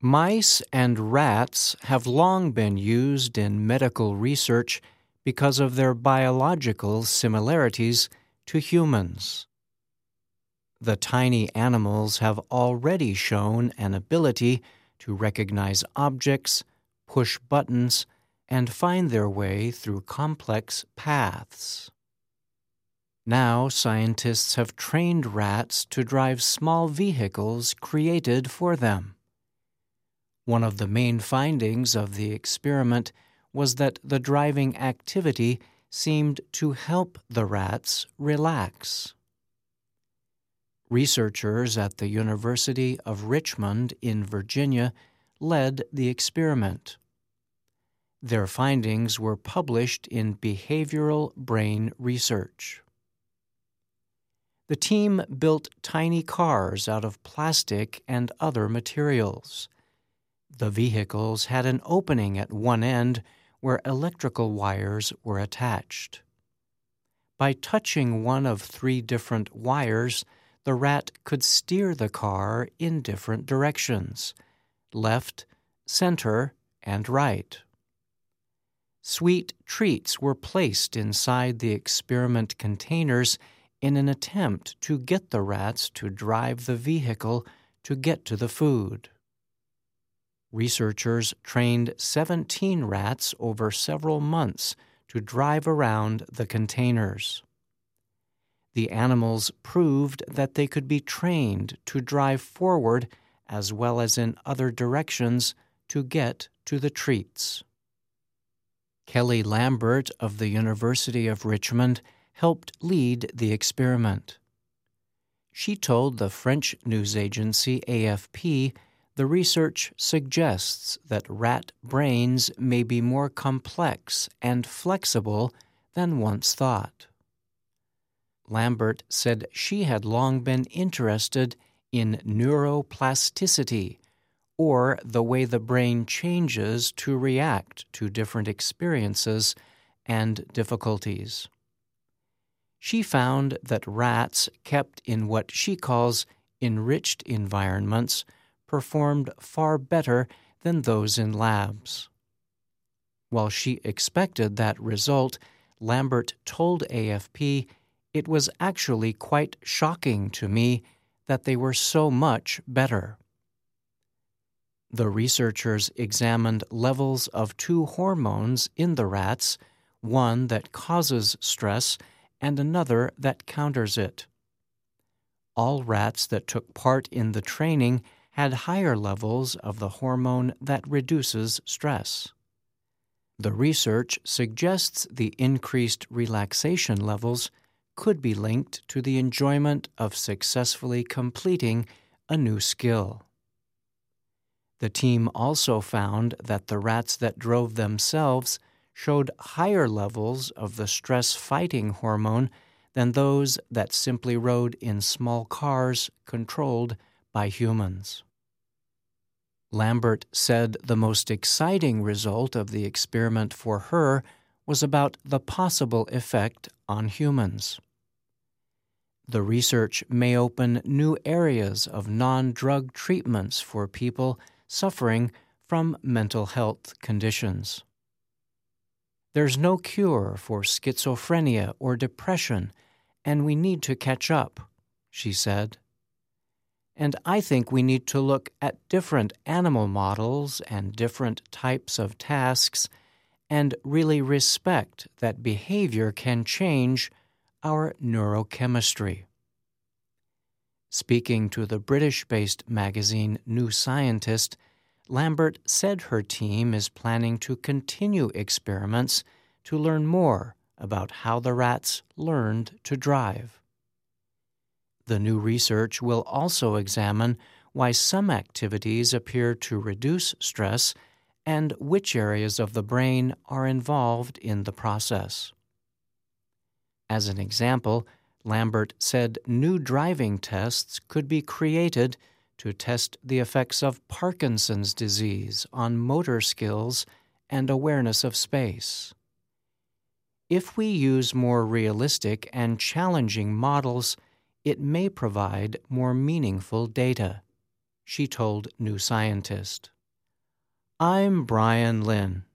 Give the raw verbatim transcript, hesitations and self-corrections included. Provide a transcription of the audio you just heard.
Mice and rats have long been used in medical research because of their biological similarities to humans. The tiny animals have already shown an ability to recognize objects, push buttons, and find their way through complex paths. Now scientists have trained rats to drive small vehicles created for them. One of the main findings of the experiment was that the driving activity seemed to help the rats relax. Researchers at the University of Richmond in Virginia led the experiment. Their findings were published in Behavioral Brain Research. The team built tiny cars out of plastic and other materials. The vehicles had an opening at one end where electrical wires were attached. By touching one of three different wires, the rat could steer the car in different directions: left, center, and right. Sweet treats were placed inside the experiment containers in an attempt to get the rats to drive the vehicle to get to the food. Researchers trained seventeen rats over several months to drive around the containers. The animals proved that they could be trained to drive forward as well as in other directions to get to the treats. Kelly Lambert of the University of Richmond helped lead the experiment. She told the French news agency A F P the research suggests that rat brains may be more complex and flexible than once thought. Lambert said she had long been interested in neuroplasticity, or the way the brain changes to react to different experiences and difficulties. She found that rats kept in what she calls enriched environments performed far better than those in labs. While she expected that result, Lambert told A F P, "It was actually quite shocking to me that they were so much better." The researchers examined levels of two hormones in the rats, one that causes stress and another that counters it. All rats that took part in the training had higher levels of the hormone that reduces stress. The research suggests the increased relaxation levels could be linked to the enjoyment of successfully completing a new skill. The team also found that the rats that drove themselves showed higher levels of the stress-fighting hormone than those that simply rode in small cars controlled by humans. Lambert said the most exciting result of the experiment for her was about the possible effect on humans. The research may open new areas of non-drug treatments for people suffering from mental health conditions. There's no cure for schizophrenia or depression, and we need to catch up, she said. And I think we need to look at different animal models and different types of tasks and really respect that behavior can change our neurochemistry. Speaking to the British-based magazine New Scientist, Lambert said her team is planning to continue experiments to learn more about how the rats learned to drive. The new research will also examine why some activities appear to reduce stress and which areas of the brain are involved in the process. As an example, Lambert said new driving tests could be created to test the effects of Parkinson's disease on motor skills and awareness of space. If we use more realistic and challenging models, it may provide more meaningful data, she told New Scientist. I'm Brian Lynn.